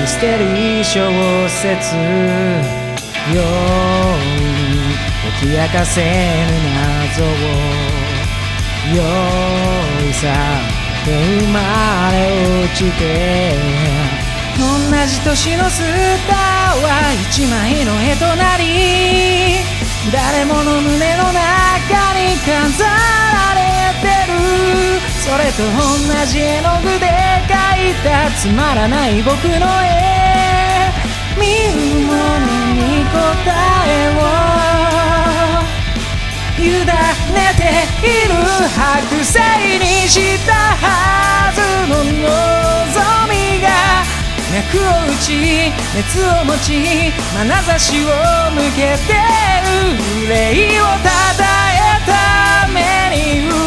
ミステリー小説よに解き明かせぬ謎を用意さで生まれ落ちて同じ年のスターは一枚の絵となり誰もの胸の中に飾られてるそれと同じ絵の具で描いたつまらない僕の絵見るものに答えを委ねている白菜にしたはずの望みが脈を打ち熱を持ち眼差しを向けて憂いをたたえた目に